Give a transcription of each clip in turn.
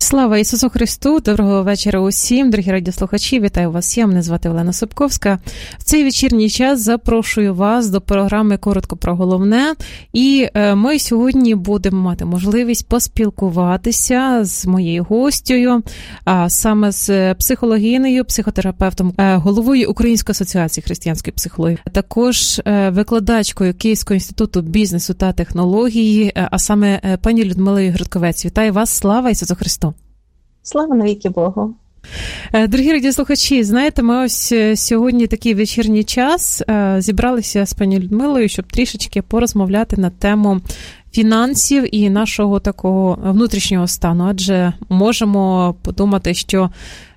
Слава Ісусу Христу! Доброго вечора усім, дорогі радіослухачі! Вітаю вас, мене звати Олена Собковська. В цей вечірній час запрошую вас до програми «Коротко про головне». І ми сьогодні будемо мати можливість поспілкуватися з моєю гостею, а саме з психологинею, психотерапевтом, головою Української асоціації християнської психології, також викладачкою Київського інституту бізнесу та технології, а саме пані Людмилою Грудковець. Вітаю вас! Слава Ісусу Христу! Слава навіки Богу! Дорогі радіослухачі, знаєте, ми ось сьогодні такий вечірній час зібралися з пані Людмилою, щоб трішечки порозмовляти на тему фінансів і нашого такого внутрішнього стану. Адже можемо подумати, що,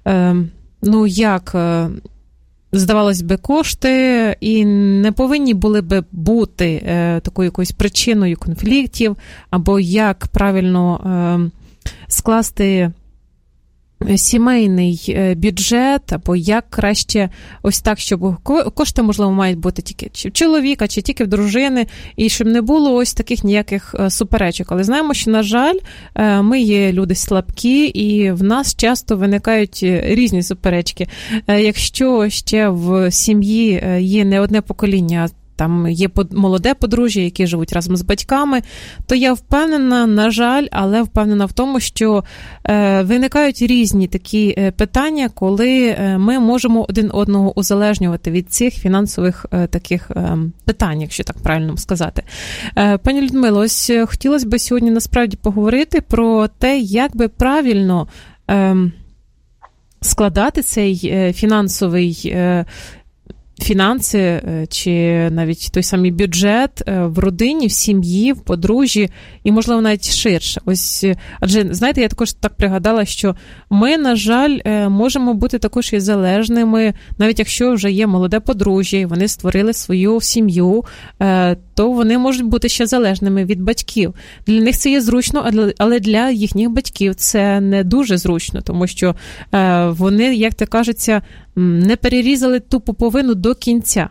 здавалось би, кошти і не повинні були би бути такою якоюсь причиною конфліктів, або як правильно скласти сімейний бюджет, або як краще ось так, щоб кошти, можливо, мають бути тільки чи в чоловіка, чи тільки в дружини, і щоб не було ось таких ніяких суперечок. Але знаємо, що, на жаль, ми є люди слабкі, і в нас часто виникають різні суперечки. Якщо ще в сім'ї є не одне покоління, там є молоде подружжя, які живуть разом з батьками, то я впевнена, на жаль, але впевнена в тому, що виникають різні такі питання, коли ми можемо один одного узалежнювати від цих фінансових таких питань, якщо так правильно сказати. Пані Людмило, ось хотілося б сьогодні насправді поговорити про те, як би правильно складати цей фінанси, чи навіть той самий бюджет в родині, в сім'ї, в подружжі і, можливо, навіть ширше. Ось, адже, знаєте, я також так пригадала, що ми, на жаль, можемо бути також і залежними, навіть якщо вже є молоде подружжя, і вони створили свою сім'ю, то вони можуть бути ще залежними від батьків. Для них це є зручно, але для їхніх батьків це не дуже зручно, тому що вони, як то кажеться, не перерізали ту пуповину до кінця.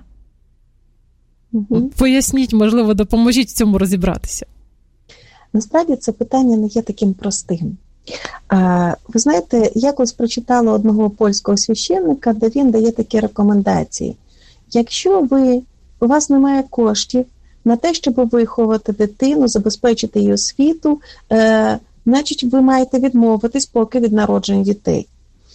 Угу. Поясніть, можливо, допоможіть в цьому розібратися. Насправді це питання не є таким простим. Ви знаєте, я колись прочитала одного польського священника, де він дає такі рекомендації. Якщо у вас немає коштів на те, щоб виховати дитину, забезпечити її освіту, значить ви маєте відмовитись поки від народження дітей.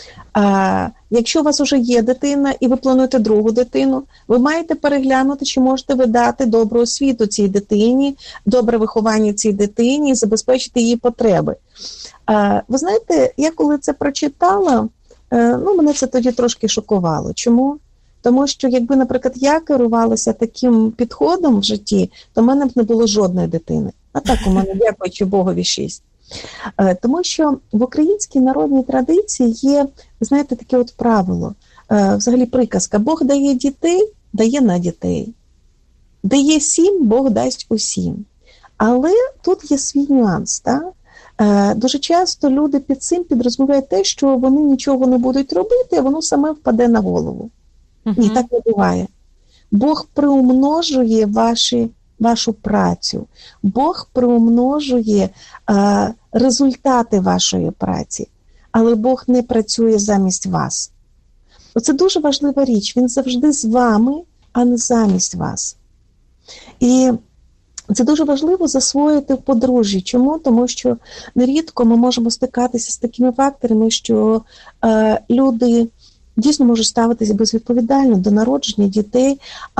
Якщо у вас вже є дитина і ви плануєте другу дитину, ви маєте переглянути, чи можете ви дати добру освіту цій дитині, добре виховання цій дитині і забезпечити її потреби. Ви знаєте, я коли це прочитала, мене це тоді трошки шокувало. Чому? Тому що якби, наприклад, я керувалася таким підходом в житті, то в мене б не було жодної дитини. А так у мене, дякуючи Богові, 6. Тому що в українській народній традиції є, знаєте, таке от правило, взагалі приказка: Бог дає дітей, дає на дітей. Дає 7, Бог дасть усім. Але тут є свій нюанс, так? Дуже часто люди під цим підрозуміють те, що вони нічого не будуть робити, а воно саме впаде на голову. Ні, так не буває. Бог приумножує вашу працю. Бог приумножує результати вашої праці. Але Бог не працює замість вас. Оце дуже важлива річ. Він завжди з вами, а не замість вас. І це дуже важливо засвоїти в подружжі. Чому? Тому що нерідко ми можемо стикатися з такими факторами, що люди дійсно можуть ставитися безвідповідально до народження дітей.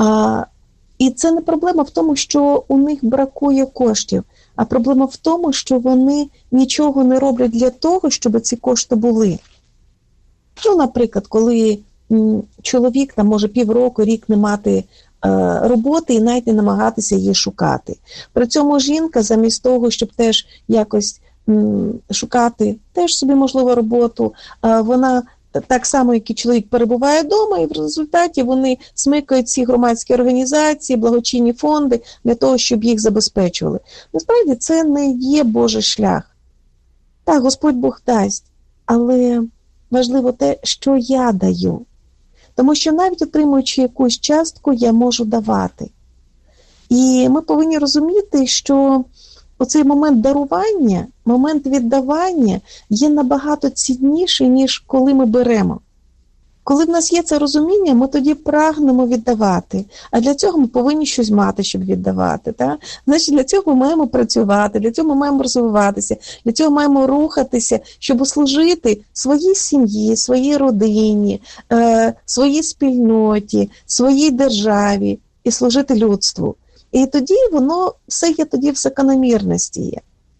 І це не проблема в тому, що у них бракує коштів, а проблема в тому, що вони нічого не роблять для того, щоб ці кошти були. Наприклад, коли чоловік там може півроку, рік не мати роботи і навіть не намагатися її шукати. При цьому жінка замість того, щоб теж якось шукати теж собі, можливо, роботу, вона так само, як і чоловік, перебуває вдома, і в результаті вони смикають ці громадські організації, благочинні фонди для того, щоб їх забезпечували. Насправді, це не є Божий шлях. Так, Господь Бог дасть, але важливо те, що я даю. Тому що навіть отримуючи якусь частку, я можу давати. І ми повинні розуміти, що оцей момент дарування, момент віддавання є набагато цінніший, ніж коли ми беремо. Коли в нас є це розуміння, ми тоді прагнемо віддавати. А для цього ми повинні щось мати, щоб віддавати. Так? Значить, для цього ми маємо працювати, для цього ми маємо розвиватися, для цього маємо рухатися, щоб услужити своїй сім'ї, своїй родині, своїй спільноті, своїй державі і служити людству. І тоді воно все є тоді в закономірності є.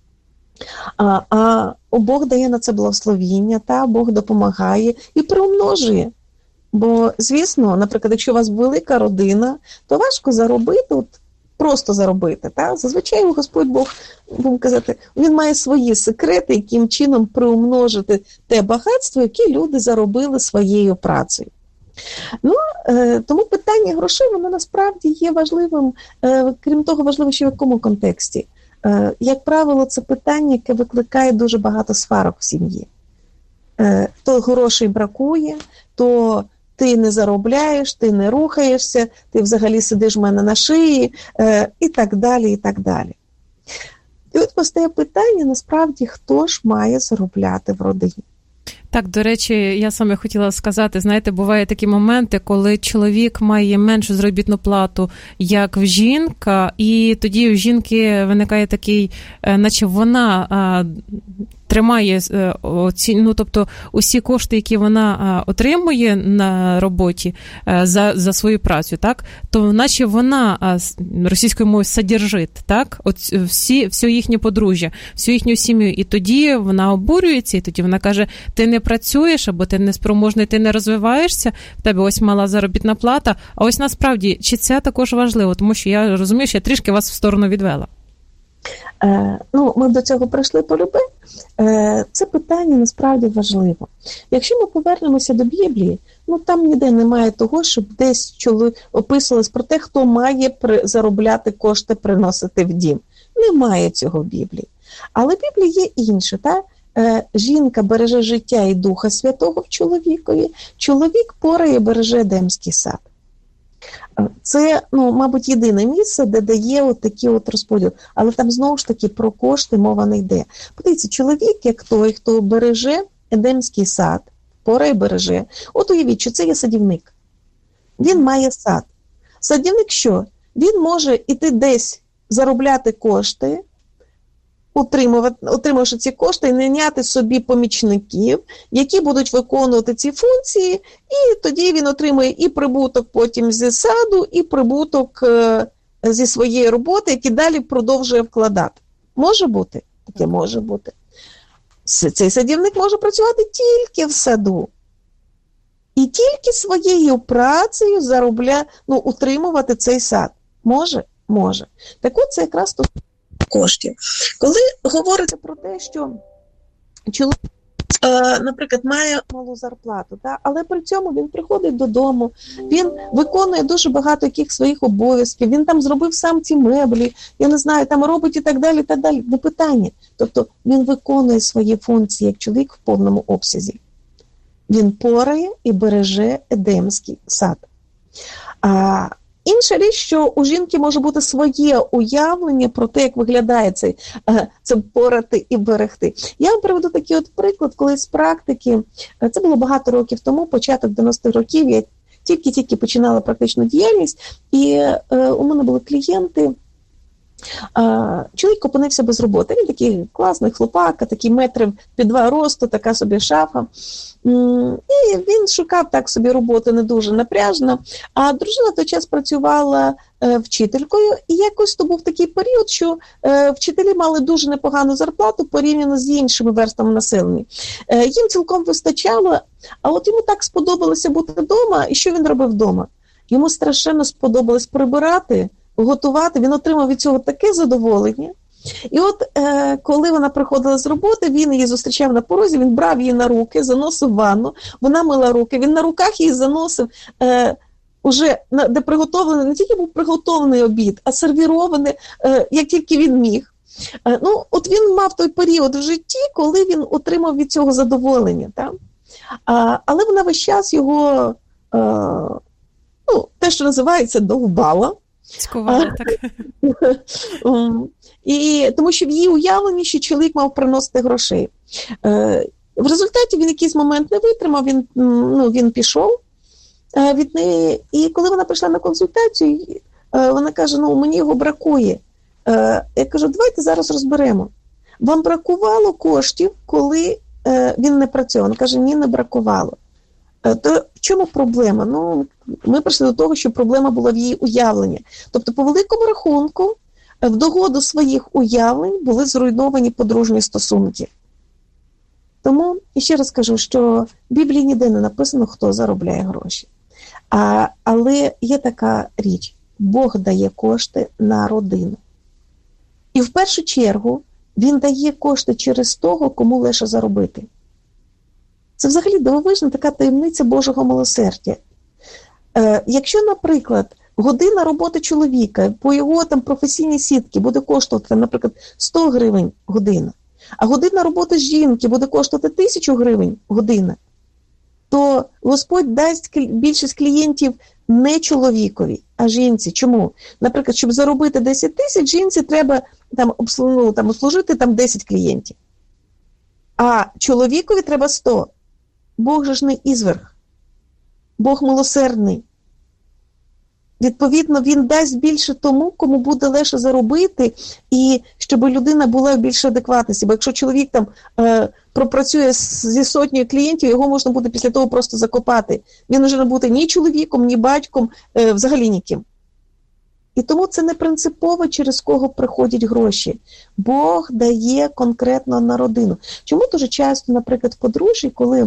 А Бог дає на це благословіння, та Бог допомагає і приумножує. Бо, звісно, наприклад, якщо у вас велика родина, то важко заробити, просто заробити. Та? Зазвичай Господь Бог, будемо казати, Він має свої секрети, яким чином приумножити те багатство, яке люди заробили своєю працею. Тому питання грошей, воно насправді є важливим, крім того, важливо ще в якому контексті. Як правило, це питання, яке викликає дуже багато сварок в сім'ї. То грошей бракує, то ти не заробляєш, ти не рухаєшся, ти взагалі сидиш в мене на шиї, і так далі, і так далі. І от постає питання, насправді, хто ж має заробляти в родині? Так, до речі, я саме хотіла сказати, знаєте, бувають такі моменти, коли чоловік має меншу заробітну плату, як в жінка, і тоді у жінки виникає такий, наче вона тримає тобто усі кошти, які вона отримує на роботі за свою працю, так, то наче вона російською мовою содержить, так, все їхнє подружжя, всю їхню сім'ю, і тоді вона обурюється, і тоді вона каже, ти не працюєш, або ти не спроможний, ти не розвиваєшся, в тебе ось мала заробітна плата, а ось насправді, чи це також важливо, тому що я розумію, що я трішки вас в сторону відвела. Ми до цього прийшли по любе. Це питання насправді важливо. Якщо ми повернемося до Біблії, там ніде немає того, щоб десь описувалось про те, хто має заробляти кошти, приносити в дім. Немає цього в Біблії. Але в Біблії є інше, так? Жінка береже життя і Духа Святого в чоловікові, чоловік порає і береже Едемський сад. Це, мабуть, єдине місце, де дає такий розподіл. Але там, знову ж таки, про кошти мова не йде. Подивіться, чоловік, як той, хто береже Едемський сад, порає береже. От уявіть, що це є садівник. Він має сад. Садівник що? Він може іти десь заробляти кошти, отримавши ці кошти, і найняти собі помічників, які будуть виконувати ці функції, і тоді він отримує і прибуток потім зі саду, і прибуток зі своєї роботи, який далі продовжує вкладати. Може бути? Таке може бути. Цей садівник може працювати тільки в саду. І тільки своєю працею утримувати цей сад. Може? Може. Так от це якраз то коштів. Коли говориться про те, що чоловік, наприклад, має малу зарплату, але при цьому він приходить додому, він виконує дуже багато яких своїх обов'язків, він там зробив сам ці меблі, я не знаю, там робить і так далі, не питання. Тобто він виконує свої функції як чоловік в повному обсязі. Він порає і береже Едемський сад. Інша річ, що у жінки може бути своє уявлення про те, як виглядає це порати і берегти. Я вам приведу такий приклад, коли з практики, це було багато років тому, початок 90-х років, я тільки починала практичну діяльність, і у мене були клієнти. Чоловік опинився без роботи, він такий класний хлопак, такий метрів під 2 росту, така собі шафа. І він шукав так собі роботи не дуже напряжно, а дружина в той час працювала вчителькою, і якось то був такий період, що вчителі мали дуже непогану зарплату порівняно з іншими верствами населення. Їм цілком вистачало, а от йому так сподобалося бути вдома, і що він робив вдома? Йому страшенно сподобалось прибирати, готувати, він отримав від цього таке задоволення. І от коли вона приходила з роботи, він її зустрічав на порозі, він брав її на руки, заносив в ванну, вона мила руки, він на руках її заносив, уже де приготовлений, не тільки був приготовлений обід, а сервірований, як тільки він міг. От він мав той період в житті, коли він отримав від цього задоволення. Так? Але вона весь час його, те, що називається, довбала. Цькували, так. І тому що в її уявленні, що чоловік мав приносити грошей. В результаті він якийсь момент не витримав, він пішов від неї. І коли вона прийшла на консультацію, вона каже, мені його бракує. Я кажу, давайте зараз розберемо. Вам бракувало коштів, коли він не працював? Вона каже, ні, не бракувало. То в чому проблема? Ми прийшли до того, що проблема була в її уявленні. Тобто, по великому рахунку, в догоду своїх уявлень були зруйновані подружні стосунки. Тому, ще раз кажу, що в Біблії ніде не написано, хто заробляє гроші. Але є така річ. Бог дає кошти на родину. І в першу чергу він дає кошти через того, кому легше заробити. Це взагалі дивовижна така таємниця Божого милосердя. Якщо, наприклад, година роботи чоловіка по його професійній сітці буде коштувати, наприклад, 100 гривень година, а година роботи жінки буде коштувати 1000 гривень година, то Господь дасть більшість клієнтів не чоловікові, а жінці. Чому? Наприклад, щоб заробити 10 тисяч, жінці треба обслужити 10 клієнтів. А чоловікові треба 100. Бог же ж не ізверг. Бог милосердний. Відповідно, він дасть більше тому, кому буде легше заробити, і щоб людина була в більш адекватності. Бо якщо чоловік пропрацює зі сотнею клієнтів, його можна буде після того просто закопати. Він вже не буде ні чоловіком, ні батьком, взагалі ніким. І тому це не принципово, через кого приходять гроші. Бог дає конкретно на родину. Чому дуже часто, наприклад, в подружжі, коли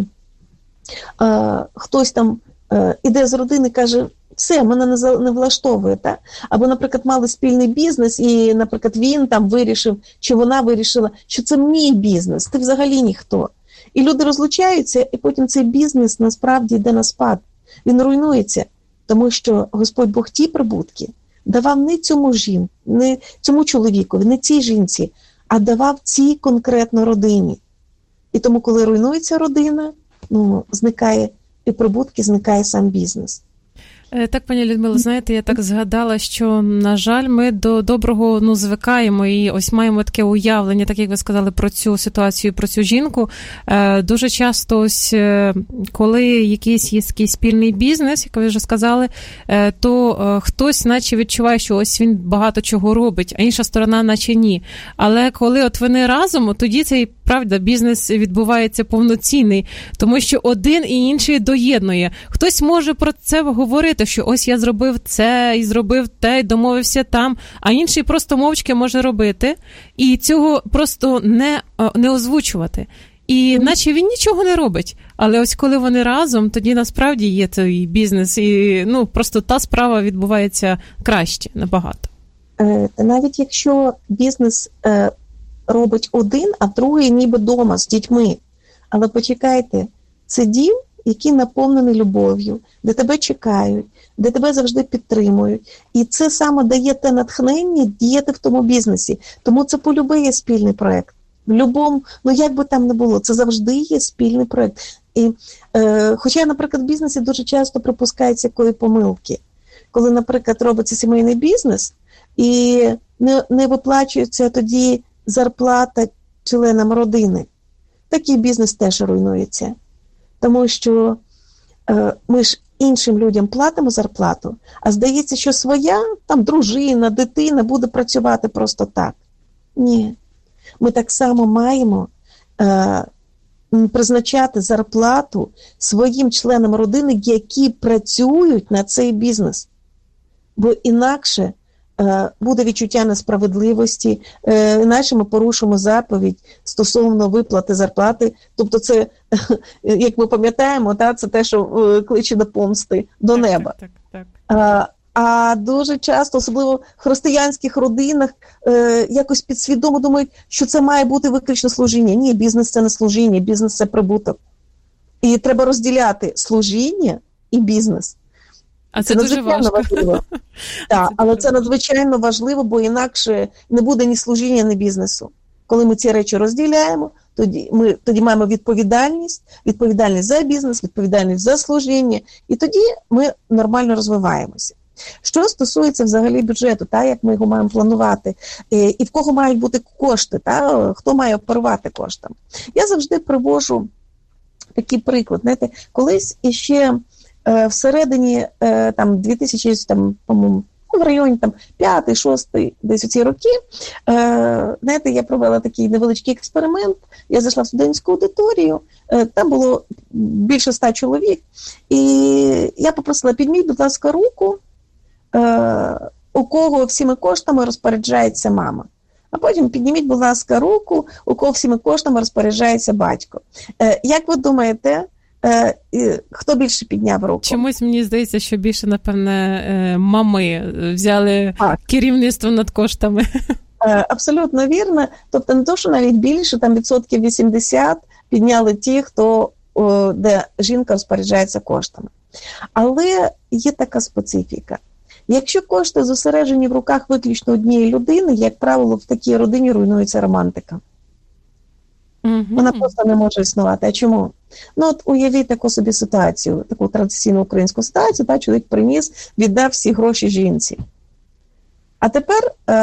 хтось іде з родини і каже, все, мене не влаштовує, так? Або, наприклад, мали спільний бізнес, і, наприклад, він вирішив, чи вона вирішила, що це мій бізнес, ти взагалі ніхто. І люди розлучаються, і потім цей бізнес насправді йде на спад. Він руйнується, тому що Господь Бог ті прибутки давав не цьому чоловікові, не цій жінці, а давав цій конкретно родині. І тому, коли руйнується родина, зникає і прибутки, зникає сам бізнес. Так, пані Людмило, знаєте, я так згадала, що, на жаль, ми до доброго звикаємо і ось маємо таке уявлення, так як ви сказали, про цю ситуацію, про цю жінку. Дуже часто ось, коли якийсь є такий спільний бізнес, як ви вже сказали, то хтось наче відчуває, що ось він багато чого робить, а інша сторона наче ні. Але коли от вони разом, тоді цей, правда, бізнес відбувається повноцінний, тому що один і інший доєднує. Хтось може про це говорити, що ось я зробив це, і зробив те, і домовився там, а інший просто мовчки може робити, і цього просто не озвучувати. І наче він нічого не робить. Але ось коли вони разом, тоді насправді є цей бізнес, і просто та справа відбувається краще набагато. Навіть якщо бізнес робить один, а другий ніби дома з дітьми. Але почекайте, це дім, який наповнений любов'ю, де тебе чекають, де тебе завжди підтримують. І це саме дає те натхнення діяти в тому бізнесі. Тому це по-любому є спільний проєкт. В любому, як би там не було, це завжди є спільний проєкт. І, хоча, наприклад, в бізнесі дуже часто припускаються якої помилки. Коли, наприклад, робиться сімейний бізнес, і не виплачується тоді зарплата членам родини. Такий бізнес теж руйнується. Тому що ми ж іншим людям платимо зарплату, а здається, що своя дружина, дитина буде працювати просто так. Ні. Ми так само маємо призначати зарплату своїм членам родини, які працюють на цей бізнес. Бо інакше буде відчуття несправедливості, інакше ми порушимо заповідь стосовно виплати зарплати. Тобто це, як ми пам'ятаємо, це те, що кличе до помсти, до неба. Так. А дуже часто, особливо в християнських родинах, якось підсвідомо думають, що це має бути виключно служіння. Ні, бізнес – це не служіння, бізнес – це прибуток. І треба розділяти служіння і бізнес. А це дуже важливо. Так, але це надзвичайно важливо, бо інакше не буде ні служіння, ні бізнесу. Коли ми ці речі розділяємо, тоді маємо відповідальність за бізнес, відповідальність за служіння, і тоді ми нормально розвиваємося. Що стосується взагалі бюджету, як ми його маємо планувати, і в кого мають бути кошти, хто має оперувати коштами. Я завжди привожу такий приклад. Знаєте, колись іще всередині 2000, по-моєму, в районі 5, 6, десь у ці роки, знаєте, я провела такий невеличкий експеримент, я зайшла в студентську аудиторію, там було більше 100 чоловік, і я попросила, підніміть, будь ласка, руку, у кого всіми коштами розпоряджається мама. А потім підніміть, будь ласка, руку, у кого всіми коштами розпоряджається батько. Як ви думаєте, хто більше підняв руку? Чомусь мені здається, що більше, напевне, мами взяли керівництво над коштами. Абсолютно вірно. Тобто не то, що навіть більше, там 80% підняли ті, де жінка розпоряджається коштами. Але є така специфіка. Якщо кошти зосереджені в руках виключно однієї людини, як правило, в такій родині руйнується романтика. Вона просто не може існувати. А чому? От уявіть таку собі ситуацію, таку традиційну українську ситуацію, чоловік приніс, віддав всі гроші жінці. А тепер,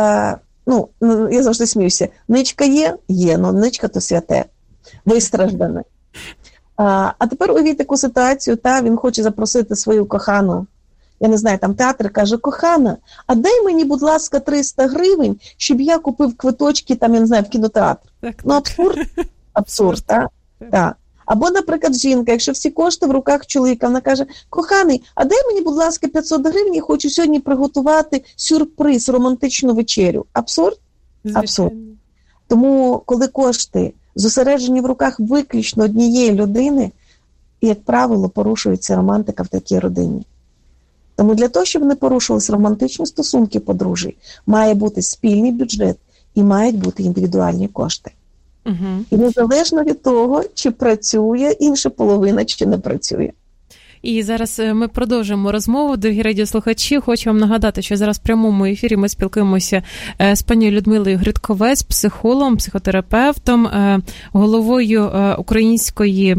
я завжди сміюся, ничка є, ничка то святе, вистраждане. А тепер уявіть таку ситуацію, він хоче запросити свою кохану, я не знаю, театр, каже, кохана, а дай мені, будь ласка, 300 гривень, щоб я купив квиточки, я не знаю, в кінотеатр. Абсурд, так. Або, наприклад, жінка, якщо всі кошти в руках чоловіка, вона каже, коханий, а дай мені, будь ласка, 500 гривень, я хочу сьогодні приготувати сюрприз, романтичну вечерю. Абсурд? Абсурд. Тому, коли кошти зосереджені в руках виключно однієї людини, як правило, порушується романтика в такій родині. Тому для того, щоб не порушувалися романтичні стосунки подружжя, має бути спільний бюджет і мають бути індивідуальні кошти. І незалежно від того, чи працює інша половина, чи не працює. І зараз ми продовжимо розмову, дорогі радіослухачі. Хочу вам нагадати, що зараз в прямому ефірі ми спілкуємося з пані Людмилою Гридковець, психологом, психотерапевтом, головою Української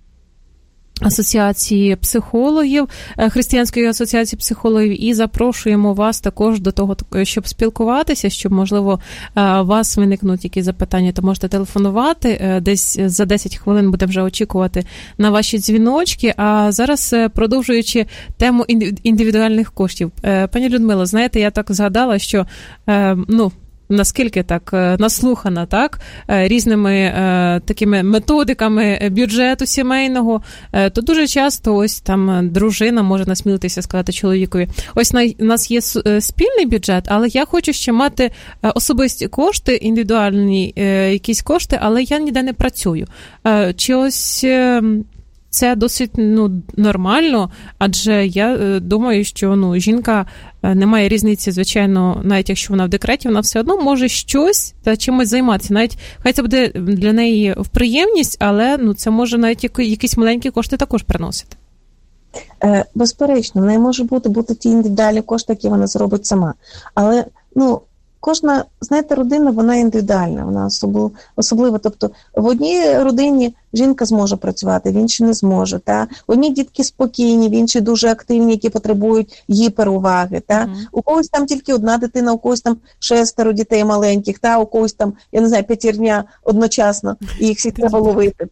асоціації психологів, Християнської асоціації психологів, і запрошуємо вас також до того, щоб спілкуватися, щоб, можливо, у вас виникнуть якісь запитання, то можете телефонувати, десь за 10 хвилин будемо вже очікувати на ваші дзвіночки, а зараз, продовжуючи тему індивідуальних коштів. Пані Людмила, знаєте, я так згадала, що, наскільки так наслухана, різними такими методиками бюджету сімейного, то дуже часто ось там дружина може насмілитися сказати чоловікові, ось у нас є спільний бюджет, але я хочу ще мати особисті кошти, індивідуальні якісь кошти, але я ніде не працюю. Чи ось це досить нормально, адже я думаю, що жінка не має різниці, звичайно, навіть якщо вона в декреті, вона все одно може щось та чимось займатися. Навіть хай це буде для неї в приємність, але це може навіть якісь маленькі кошти також приносити. Безперечно, в неї може бути ті індивідуальні кошти, які вона зробить сама. Але, кожна, знаєте, родина, вона індивідуальна, вона особлива. Тобто в одній родині жінка зможе працювати, в іншій не зможе. Одні дітки спокійні, в іншій дуже активні, які потребують гіперуваги. У когось там тільки одна дитина, у когось там 6 дітей маленьких, у когось там, я не знаю, 5 одночасно, і їх всіх треба ловити.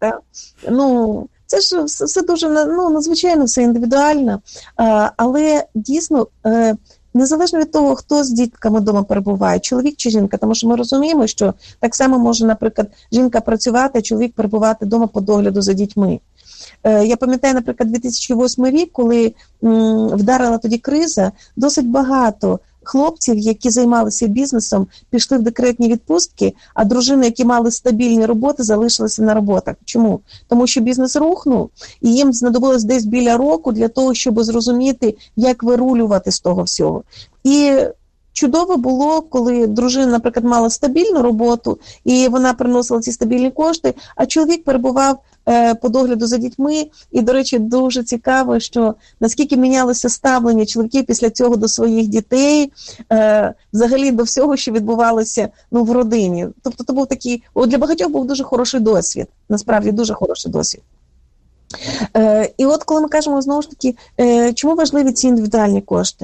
Це ж все дуже, надзвичайно все індивідуально, але дійсно, незалежно від того, хто з дітками вдома перебуває, чоловік чи жінка, тому що ми розуміємо, що так само може, наприклад, жінка працювати, а чоловік перебувати вдома по догляду за дітьми. Я пам'ятаю, наприклад, 2008 рік, коли вдарила тоді криза, досить багато хлопців, які займалися бізнесом, пішли в декретні відпустки, а дружини, які мали стабільні роботи, залишилися на роботах. Чому? Тому що бізнес рухнув, і їм знадобилось десь біля року для того, щоб зрозуміти, як вирулювати з того всього. І чудово було, коли дружина, наприклад, мала стабільну роботу, і вона приносила ці стабільні кошти, а чоловік перебував по догляду за дітьми. І, до речі, дуже цікаво, що наскільки мінялося ставлення чоловіків після цього до своїх дітей, взагалі до всього, що відбувалося в родині. Тобто, це був такий, для багатьох був дуже хороший досвід, насправді дуже хороший досвід. І от коли ми кажемо, знову ж таки, чому важливі ці індивідуальні кошти?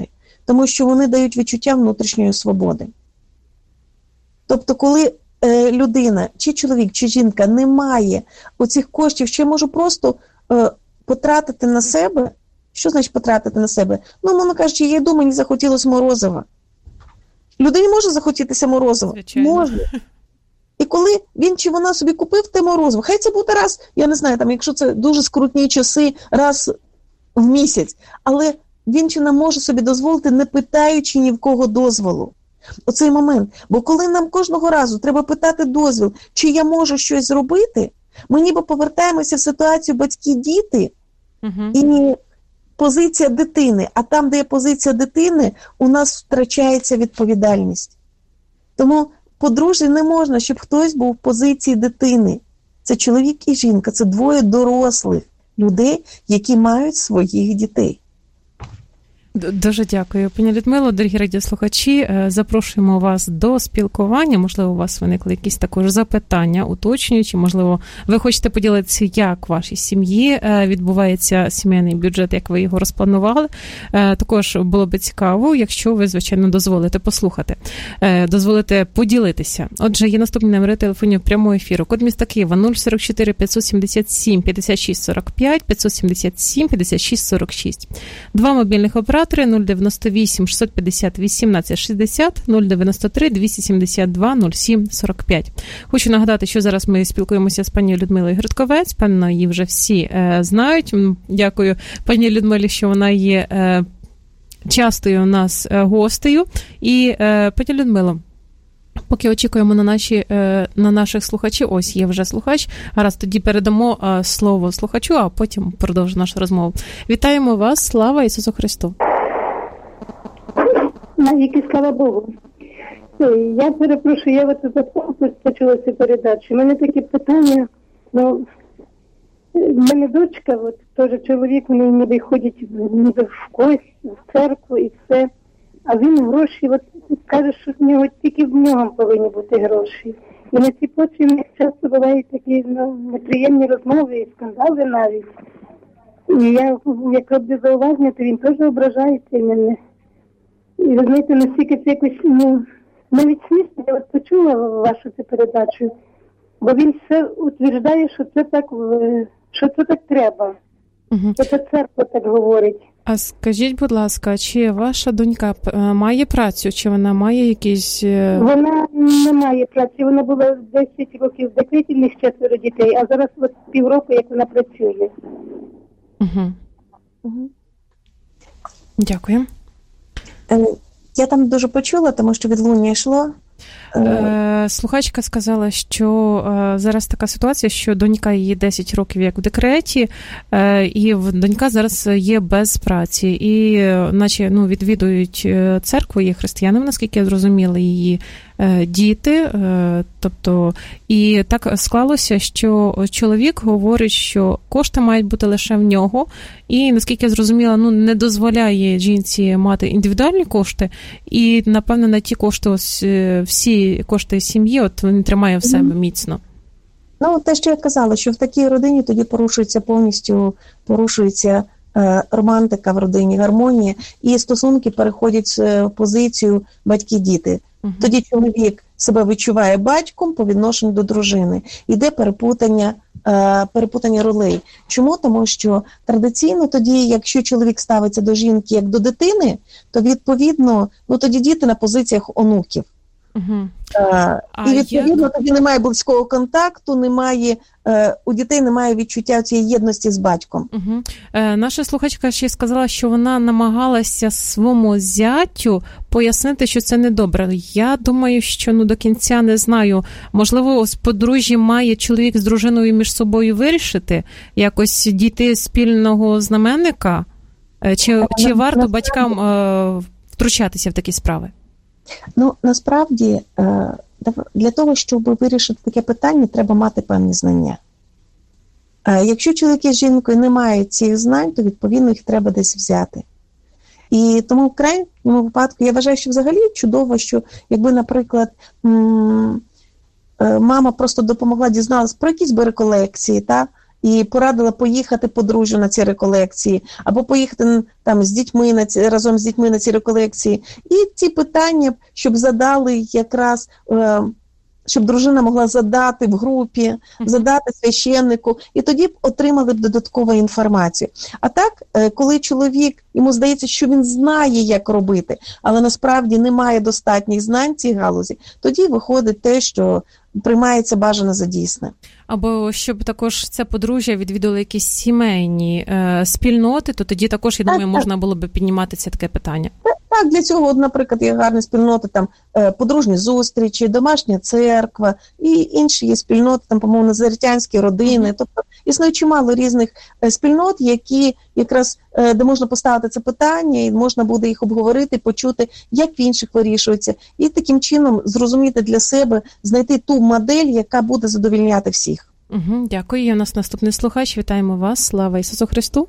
тому що вони дають відчуття внутрішньої свободи. Тобто, коли людина, чи чоловік, чи жінка не має оцих коштів, що я можу просто потратити на себе. Що значить потратити на себе? Ну, мовно кажучи, я йду, мені захотілося морозива. Людині може захотітися морозива? Звичайно. Може. І коли він чи вона собі купив те морозиво, хай це буде раз, я не знаю, там, якщо це дуже скрутні часи, раз в місяць, але він чи вона може собі дозволити, не питаючи ні в кого дозволу. Оцей момент. Бо коли нам кожного разу треба питати дозвіл, чи я можу щось зробити, ми ніби повертаємося в ситуацію батьки-діти, і позиція дитини. А там, де є позиція дитини, у нас втрачається відповідальність. Тому подружжі не можна, щоб хтось був в позиції дитини. Це чоловік і жінка, це двоє дорослих людей, які мають своїх дітей. Дуже дякую, пані Людмило. Дорогі радіослухачі, запрошуємо вас до спілкування. Можливо, у вас виникли якісь також запитання, уточнюючі. Можливо, ви хочете поділитися, як в вашій сім'ї відбувається сімейний бюджет, як ви його розпланували. Також було би цікаво, якщо ви, звичайно, дозволите послухати, дозволите поділитися. Отже, є наступні номери телефонів прямого ефіру. Код міста Києва 044 577 56 45, 577 56 46. Два мобільних оператори 098 650 18 60, 093 272 07 45. Хочу нагадати, що зараз ми спілкуємося з пані Людмилою Гридковець. Певно, її вже всі знають. Дякую пані Людмилі, що вона є частою у нас гостею. І, пані Людмило, поки очікуємо на наших слухачів, ось є вже слухач, гаразд, тоді передамо слово слухачу, а потім продовжимо нашу розмову. Вітаємо вас, слава Ісусу Христу! Навіки, слава Богу. Я перепрошую, я почула цю передачу. У мене таке питання, в мене дочка, теж чоловік, вони ніби ходять ніби в кость, в церкву і все, а він гроші, каже, що тільки в нього повинні бути гроші. І на цій почві в них часто бувають такі неприємні розмови і скандали навіть. І я, як роблю зауваження, то він теж ображається мене. І ви знаєте, наскільки це якось, навіть смішно, я почула вашу цю передачу, бо він все утверждає, що це так треба. Це церква так говорить. А скажіть, будь ласка, чи ваша донька має працю, чи вона має якісь... Вона не має праці, вона була 10 років в декреті, в них 4 дітей, а зараз півроку, як вона працює. Дякую. Я там дуже почула, тому що відлуння йшло. Слухачка сказала, що зараз така ситуація, що донька її 10 років як в декреті, і донька зараз є без праці. І наче відвідують церкву, є християнами, наскільки я зрозуміла, її діти. Тобто, і так склалося, що чоловік говорить, що кошти мають бути лише в нього, і, наскільки я зрозуміла, не дозволяє жінці мати індивідуальні кошти, і, напевно, на ті кошти, всі кошти сім'ї, він тримає в себе міцно. Те, що я казала, що в такій родині тоді повністю порушується романтика в родині, гармонія, і стосунки переходять в позицію батьки-діти. Тоді чоловік себе відчуває батьком по відношенню до дружини. Іде перепутання ролей. Чому? Тому що традиційно тоді, якщо чоловік ставиться до жінки як до дитини, то відповідно, тоді діти на позиціях онуків. І відповідно тоді немає близького контакту, у дітей немає відчуття цієї єдності з батьком. Наша слухачка ще сказала, що вона намагалася своєму зятю пояснити, що це недобре. Я думаю, що до кінця не знаю. Можливо, з подружжя має чоловік з дружиною між собою вирішити, якось дійти спільного знаменника? Чи варто батькам втручатися в такі справи? Насправді, для того, щоб вирішити таке питання, треба мати певні знання. Якщо чоловік з жінкою не мають цих знань, то, відповідно, їх треба десь взяти. І тому в крайньому випадку, я вважаю, що взагалі чудово, що якби, наприклад, мама просто допомогла, дізналась про якісь реколекції, і порадила поїхати подружжю на ці реколекції, або поїхати там з дітьми разом з дітьми на ці реколекції. І ці питання, щоб задали якраз, щоб дружина могла задати в групі, задати священнику, і тоді б отримали б додаткову інформацію. А так, коли чоловік, йому здається, що він знає, як робити, але насправді не має достатніх знань в цій галузі, тоді виходить те, що приймається бажано за дійсне. Або щоб також це подружжя відвідували якісь сімейні спільноти, то тоді також, я думаю, можна було б піднімати це таке питання. Так, для цього, наприклад, є гарні спільноти, там, подружні зустрічі, домашня церква і інші є спільноти, там, по-моєму, назаритянські родини. Тобто існує чимало різних спільнот, які якраз, де можна поставити це питання, і можна буде їх обговорити, почути, як в інших вирішується, і таким чином зрозуміти для себе, знайти ту модель, яка буде задовольняти всіх. Дякую. Є у нас наступний слухач. Вітаємо вас. Слава Ісусу Христу.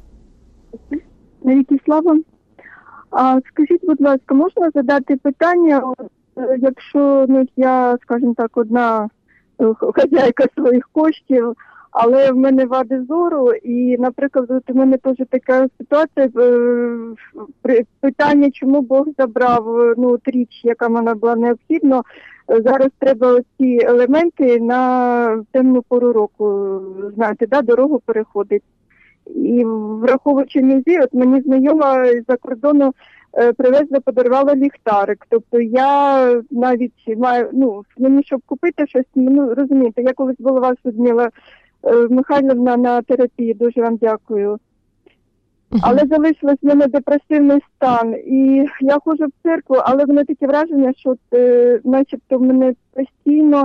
Навіки слава. Скажіть, будь ласка, можна задати питання, якщо я, скажімо так, одна хазяйка своїх коштів, але в мене вади зору, і, наприклад, у мене теж така ситуація, питання, чому Бог забрав річ, яка мене була необхідна. Зараз треба ці елементи на темну пору року, знаєте, дорогу переходить. І враховуючи мізі, от мені знайома з-за кордону привезла, подарувала ліхтарик. Тобто я навіть маю, мені щоб купити щось, розумієте, я колись була вас, Людмила Михайлівна, на терапії, дуже вам дякую. Але залишилось в мене депресивний стан. І я ходжу в церкву, але в мене таке враження, що начебто в мене постійно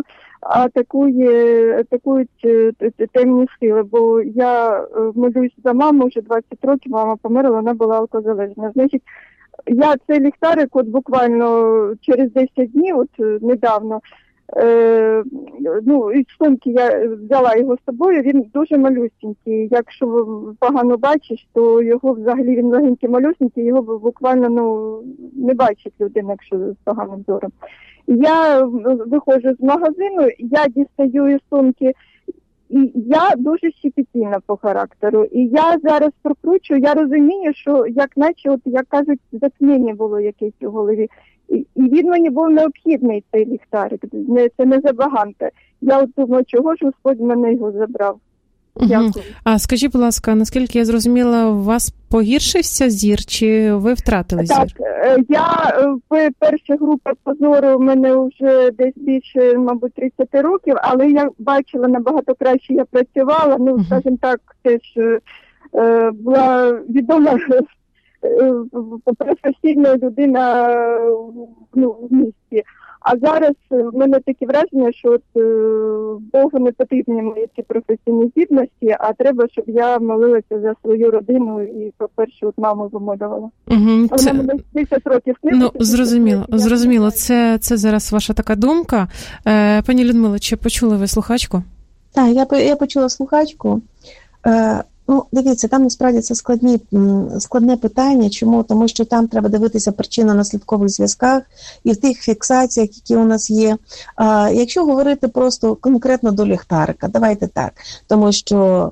атакують темні сили. Бо я молюсь за маму вже 20 років, мама померла, вона була алкозалежна. Значить, я цей ліхтарик от буквально через 10 днів, от недавно, із сумки я взяла його з собою, він дуже малюсенький. Якщо погано бачиш, то його взагалі, він легенький малюсенький, його буквально не бачить людина, якщо з поганим зором. Я виходжу з магазину, я дістаю із сумки, і я дуже щепетільна по характеру. І я зараз прокручую, я розумію, що як кажуть, затміння було якесь у голові. І він мені був необхідний, цей ліхтарик. Це не забаганка. Я от думаю, чого ж Господь мене його забрав. Дякую. А скажіть, будь ласка, наскільки я зрозуміла, у вас погіршився зір, чи ви втратили зір? Так, перша група позору в мене вже десь більше, мабуть, 30 років, але я бачила набагато краще, я працювала, скажімо так, теж була відома професійна людина в місті. А зараз в мене таке враження, що Богу не потрібні мої ці професійні здібності, а треба, щоб я молилася за свою родину і, по-перше, маму вимолювала. Вона мене 10 років Зрозуміло. Це зараз ваша така думка. Пані Людмило, чи почули ви слухачку? Так, я почула слухачку. Дивіться, там насправді це складне питання. Чому? Тому що там треба дивитися причинно-наслідкових зв'язках і в тих фіксаціях, які у нас є. Якщо говорити просто конкретно до ліхтарика, давайте так. Тому що...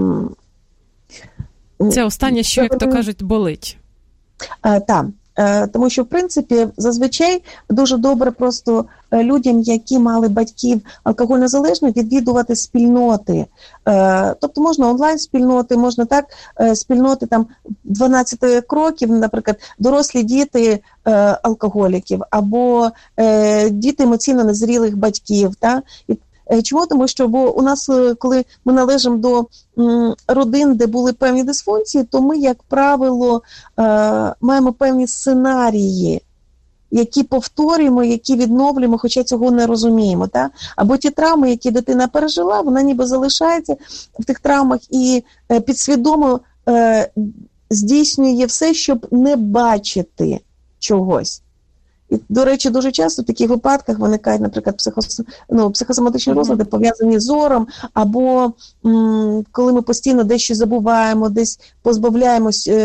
Це останнє, що, як то кажуть, болить. Так. Тому що, в принципі, зазвичай дуже добре просто людям, які мали батьків алкогольнозалежних, відвідувати спільноти. Тобто можна онлайн-спільноти, можна так, спільноти там 12 кроків, наприклад, дорослі діти алкоголіків або діти емоційно незрілих батьків. Так? Чому? Тому що у нас, коли ми належимо до родин, де були певні дисфункції, то ми, як правило, маємо певні сценарії, які повторюємо, які відновлюємо, хоча цього не розуміємо. Так? Або ті травми, які дитина пережила, вона ніби залишається в тих травмах і підсвідомо здійснює все, щоб не бачити чогось. І, до речі, дуже часто в таких випадках виникають, наприклад, психосоматичні розлади, пов'язані з зором, або коли ми постійно дещо забуваємо, десь позбавляємось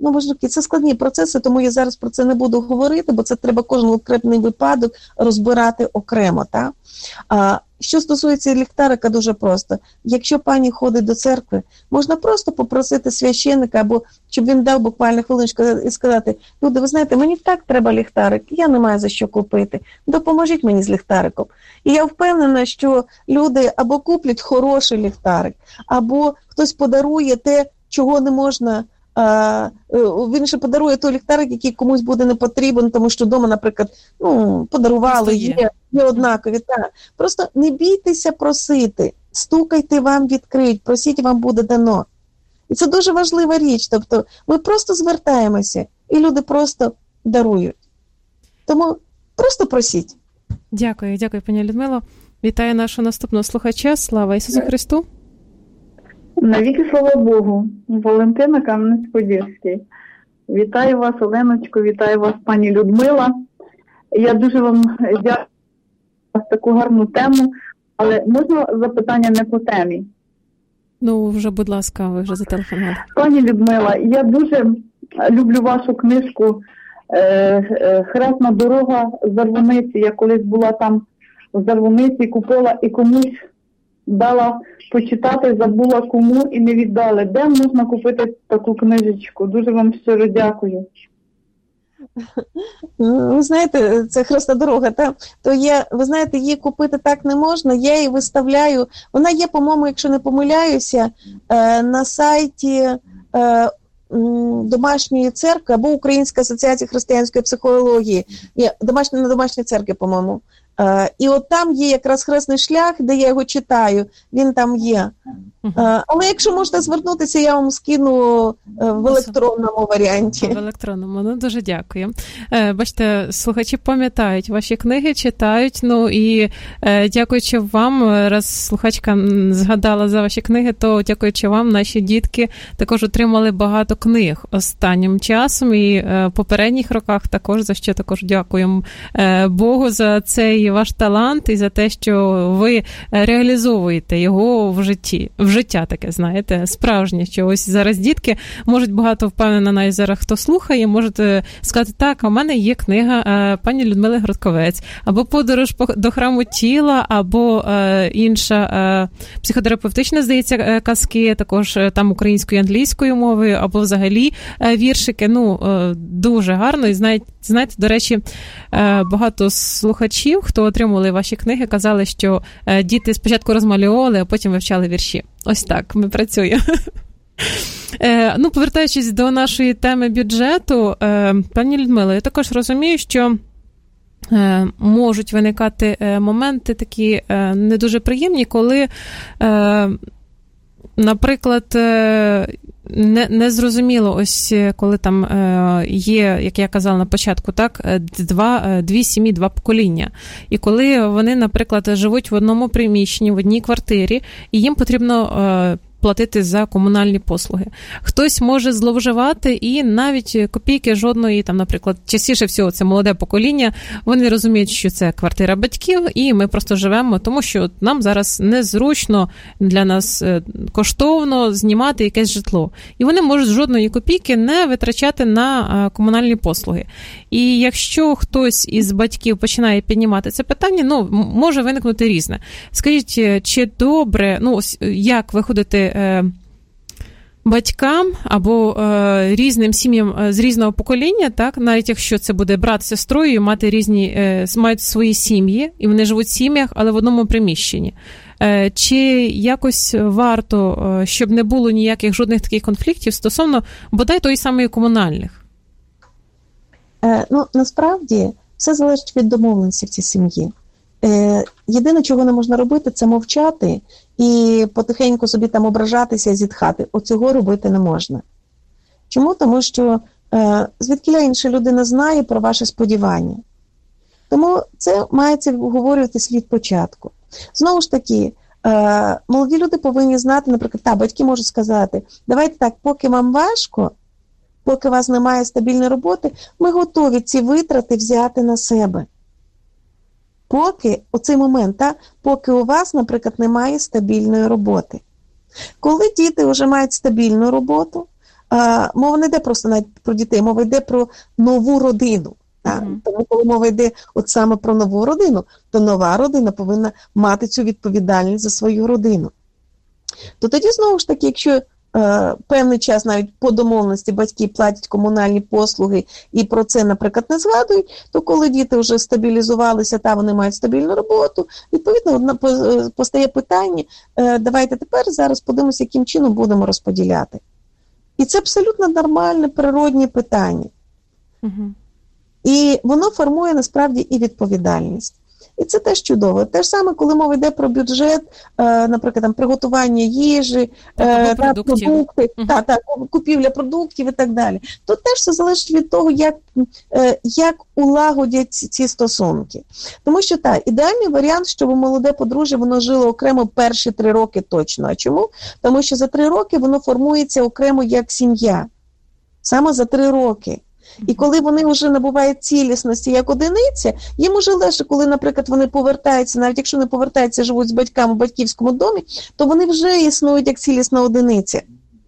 це складні процеси, тому я зараз про це не буду говорити, бо це треба кожен окремий випадок розбирати окремо. Та? Що стосується ліхтарика, дуже просто. Якщо пані ходить до церкви, можна просто попросити священника, або щоб він дав буквально хвилиночку і сказати: люди, ви знаєте, мені так треба ліхтарик, я не маю за що купити, допоможіть мені з ліхтариком. І я впевнена, що люди або куплять хороший ліхтарик, або хтось подарує те, чого не можна. Він ще подарує той ліхтарик, який комусь буде не потрібен, тому що вдома, наприклад, подарували, є однакові. Так. Просто не бійтеся просити, стукайте, вам відкриють, просіть, вам буде дано. І це дуже важлива річ, тобто ми просто звертаємося, і люди просто дарують. Тому просто просіть. Дякую, пані Людмило. Вітаю нашого наступного слухача. Слава Ісусу Христу! Навіки слава Богу. Валентина, Кам'янець-Подільський. Вітаю вас, Оленочко, вітаю вас, пані Людмила. Я дуже вам дякую за таку гарну тему, але можна запитання не по темі? Вже, будь ласка, ви вже зателефонували. Пані Людмила, я дуже люблю вашу книжку «Хресна дорога з Зарваниці». Я колись була там в Зарваниці, купила і комусь дала почитати, забула кому і не віддали. Де можна купити таку книжечку? Дуже вам щиро дякую. Ви знаєте, це «Хресна дорога», то ви знаєте, її купити так не можна, я її виставляю, вона є, по-моєму, якщо не помиляюся, на сайті Домашньої церкви або Українська асоціація християнської психології, на Домашній церкві, по-моєму. І от там є якраз хресний шлях, де я його читаю, він там є. Але якщо можете звернутися, я вам скину в електронному варіанті. В електронному, дуже дякую. Бачите, слухачі пам'ятають ваші книги, читають, і дякуючи вам, раз слухачка згадала за ваші книги, то дякуючи вам, наші дітки також отримали багато книг останнім часом і в попередніх роках також, за що також дякуємо Богу за цей ваш талант і за те, що ви реалізовуєте його в життя таке, знаєте, справжнє, що ось зараз дітки можуть багато, впевнена, навіть зараз хто слухає, можете сказати: так, а в мене є книга пані Людмили Гродковець, або «Подорож до храму тіла», або інша психотерапевтична, здається, казки, також там українською і англійською мовою, або взагалі віршики, дуже гарно. І знаєте, до речі, багато слухачів, хто отримували ваші книги, казали, що діти спочатку розмальовували, а потім вивчали вірші. Ось так ми працюємо. Повертаючись до нашої теми бюджету, пані Людмило, я також розумію, що можуть виникати моменти такі не дуже приємні, коли, наприклад, не зрозуміло, ось коли там є, як я казала на початку, дві сім'ї, два покоління. І коли вони, наприклад, живуть в одному приміщенні, в одній квартирі, і їм потрібно платити за комунальні послуги. Хтось може зловживати і навіть копійки жодної, наприклад, частіше всього це молоде покоління, вони розуміють, що це квартира батьків, і ми просто живемо, тому що нам зараз незручно, для нас коштовно знімати якесь житло. І вони можуть жодної копійки не витрачати на комунальні послуги. І якщо хтось із батьків починає піднімати це питання, може виникнути різне. Скажіть, чи добре, як виходити батькам або різним сім'ям з різного покоління, навіть якщо це буде брат з сестрою, мають свої сім'ї, і вони живуть в сім'ях, але в одному приміщенні. Чи якось варто, щоб не було ніяких жодних таких конфліктів стосовно, бодай, тої самої комунальних? Насправді, все залежить від домовленості в цій сім'ї. Єдине, чого не можна робити, це мовчати і потихеньку собі там ображатися і зітхати. Оцього робити не можна. Чому? Тому що звідкіля інша людина знає про ваші сподівання. Тому це мається обговорюватись від початку. Знову ж таки, молоді люди повинні знати, наприклад, батьки можуть сказати: давайте так, поки вам важко, поки у вас немає стабільної роботи, ми готові ці витрати взяти на себе. Поки, оцей момент, поки у вас, наприклад, немає стабільної роботи. Коли діти вже мають стабільну роботу, мова не йде просто навіть про дітей, мова йде про нову родину. Тому коли мова йде от саме про нову родину, то нова родина повинна мати цю відповідальність за свою родину. То тоді, знову ж таки, якщо певний час навіть по домовленості батьки платять комунальні послуги і про це, наприклад, не згадують, то коли діти вже стабілізувалися та вони мають стабільну роботу, відповідно постає питання, давайте тепер зараз подивимося, яким чином будемо розподіляти. І це абсолютно нормальне, природнє питання. І воно формує насправді і відповідальність. І це теж чудово. Те ж саме, коли мова йде про бюджет, наприклад, там, приготування їжі, продукти, купівля продуктів і так далі. То теж все залежить від того, як улагодять ці стосунки. Тому що ідеальний варіант, щоб молоде подружжя, воно жило окремо перші 3 роки точно. А чому? Тому що за 3 роки воно формується окремо як сім'я. Саме за 3 роки. І коли вони вже набувають цілісності як одиниця, їм уже легше, коли, наприклад, вони повертаються, навіть якщо не повертаються, живуть з батьками в батьківському домі, то вони вже існують як цілісна одиниця.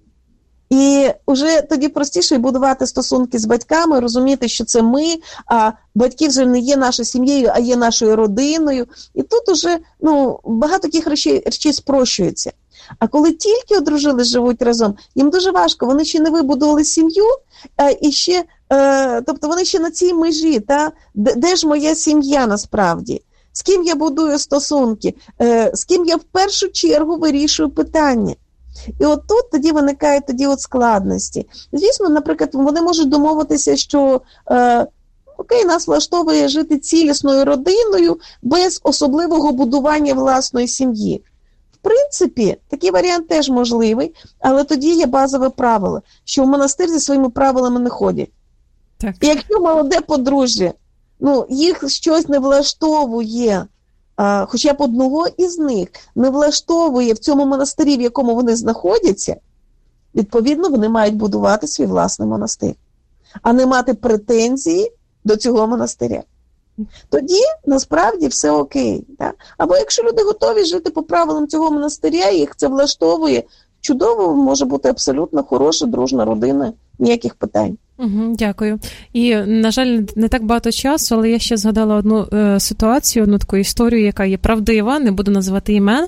І вже тоді простіше будувати стосунки з батьками, розуміти, що це ми, а батьки вже не є нашою сім'єю, а є нашою родиною. І тут уже багато таких речей спрощується. А коли тільки одружились, живуть разом, їм дуже важко, вони ще не вибудували сім'ю, і ще, тобто вони ще на цій межі, де ж моя сім'я насправді, з ким я будую стосунки, з ким я в першу чергу вирішую питання. І от тут тоді виникають складності. Звісно, наприклад, вони можуть домовитися, що окей, нас влаштовує жити цілісною родиною без особливого будування власної сім'ї. В принципі, такий варіант теж можливий, але тоді є базове правило, що в монастир зі своїми правилами не ходять. Так. І якщо молоде подружжя, їх щось не влаштовує, хоча б одного із них не влаштовує в цьому монастирі, в якому вони знаходяться, відповідно, вони мають будувати свій власний монастир, а не мати претензії до цього монастиря. Тоді, насправді, все окей. Так? Або якщо люди готові жити по правилам цього монастиря, їх це влаштовує, чудово, може бути абсолютно хороша, дружна родина, ніяких питань. Дякую. І, на жаль, не так багато часу, але я ще згадала одну ситуацію, одну таку історію, яка є правдива, не буду називати імен.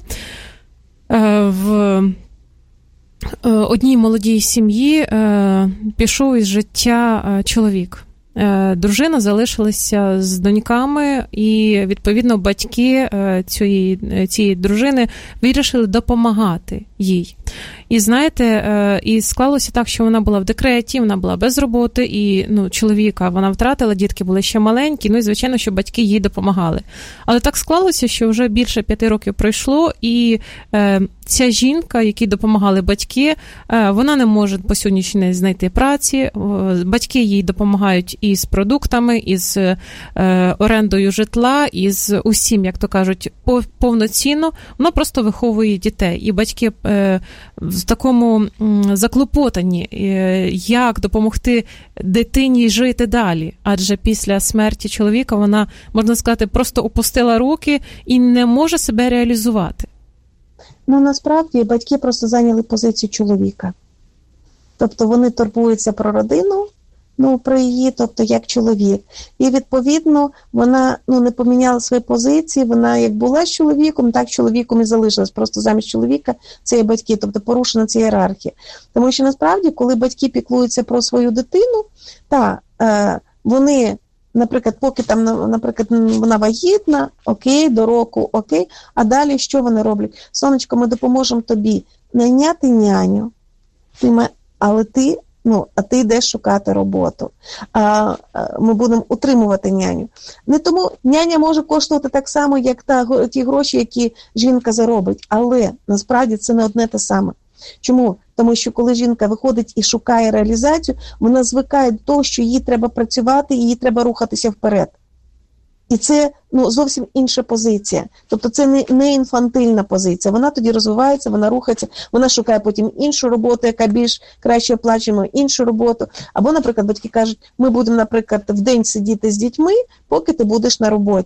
В одній молодій сім'ї пішов із життя чоловік. Дружина залишилася з доньками, і, відповідно, батьки цієї дружини вирішили допомагати їй. І, знаєте, і склалося так, що вона була в декреті, вона була без роботи, і чоловіка вона втратила, дітки були ще маленькі, і, звичайно, що батьки їй допомагали. Але так склалося, що вже більше 5 років пройшло, і ця жінка, якій допомагали батьки, вона не може по сьогоднішній день знайти праці, батьки їй допомагають із продуктами, із орендою житла, із усім, як то кажуть, повноцінно, вона просто виховує дітей. І батьки в такому заклопотанні, як допомогти дитині жити далі. Адже після смерті чоловіка вона, можна сказати, просто опустила руки і не може себе реалізувати. Насправді, батьки просто зайняли позицію чоловіка. Тобто вони турбуються про родину, про її, тобто як чоловік. І, відповідно, вона не поміняла свої позиції, вона як була з чоловіком, так чоловіком і залишилась. Просто замість чоловіка це є батьки, тобто порушена ця ієрархія. Тому що, насправді, коли батьки піклуються про свою дитину, вони, наприклад, поки вона вагітна, окей, до року, окей, а далі що вони роблять? Сонечко, ми допоможемо тобі найняти няню, але ти йдеш шукати роботу. Ми будемо утримувати няню. Не тому няня може коштувати так само, як ті гроші, які жінка заробить. Але, насправді, це не одне те саме. Чому? Тому що коли жінка виходить і шукає реалізацію, вона звикає до того, що їй треба працювати, і їй треба рухатися вперед. І це зовсім інша позиція. Тобто це не інфантильна позиція. Вона тоді розвивається, вона рухається, вона шукає потім іншу роботу, яка більш краще оплачуємо, іншу роботу. Або, наприклад, батьки кажуть, ми будемо, наприклад, в день сидіти з дітьми, поки ти будеш на роботі.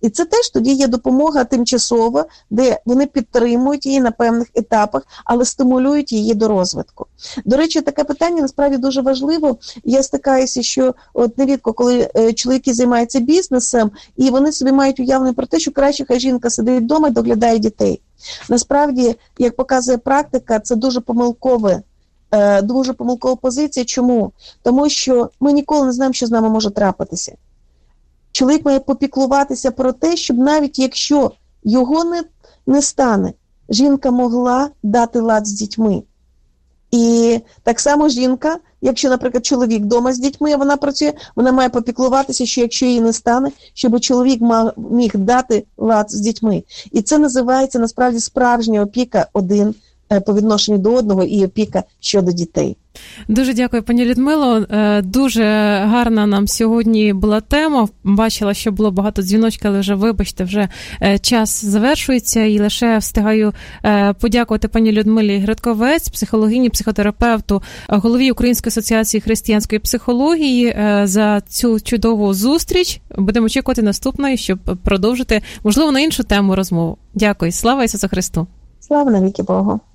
І це теж тоді є допомога тимчасова, де вони підтримують її на певних етапах, але стимулюють її до розвитку. До речі, таке питання насправді дуже важливо. Я стикаюся, що от нерідко, коли чоловіки займаються бізнесом, і вони собі мають уявлення про те, що краще хай жінка сидить вдома і доглядає дітей. Насправді, як показує практика, це дуже помилкова позиція. Чому? Тому що ми ніколи не знаємо, що з нами може трапитися. Чоловік має попіклуватися про те, щоб навіть якщо його не стане, жінка могла дати лад з дітьми. І так само жінка, якщо, наприклад, чоловік вдома з дітьми, а вона працює, вона має попіклуватися, що якщо її не стане, щоб чоловік міг дати лад з дітьми. І це називається, насправді, справжня опіка один по відношенню до одного і опіка щодо дітей. Дуже дякую, пані Людмило. Дуже гарна нам сьогодні була тема. Бачила, що було багато дзвіночків, але вже, вибачте, вже час завершується. І лише встигаю подякувати пані Людмилі Гридковець, психологині, психотерапевту, голові Української асоціації християнської психології за цю чудову зустріч. Будемо очікувати наступної, щоб продовжити, можливо, на іншу тему розмову. Дякую. Слава Ісусу Христу! Слава навіки Богу!